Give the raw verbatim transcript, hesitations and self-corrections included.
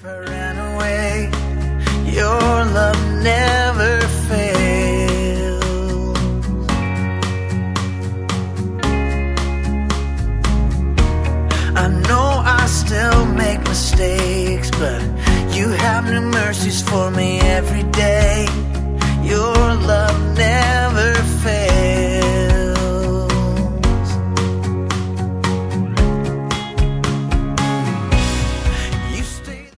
If I ran away, your love never fails. I know I still make mistakes, but you have new mercies for me every day.